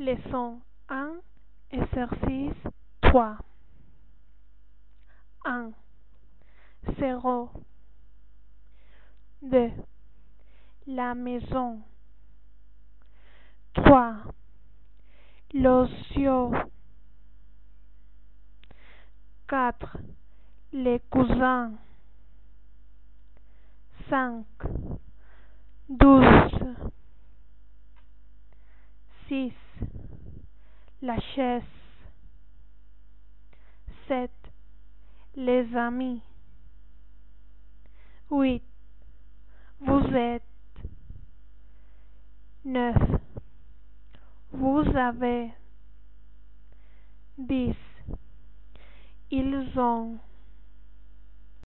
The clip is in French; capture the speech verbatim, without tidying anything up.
Leçon un, exercice trois. un. Zéro. deux. La maison. trois. L'ocio. quatre. Les cousins. cinq. douze. six. La chaise. sept. Les amis. huit. Vous êtes. neuf. Vous avez. dix. Ils ont.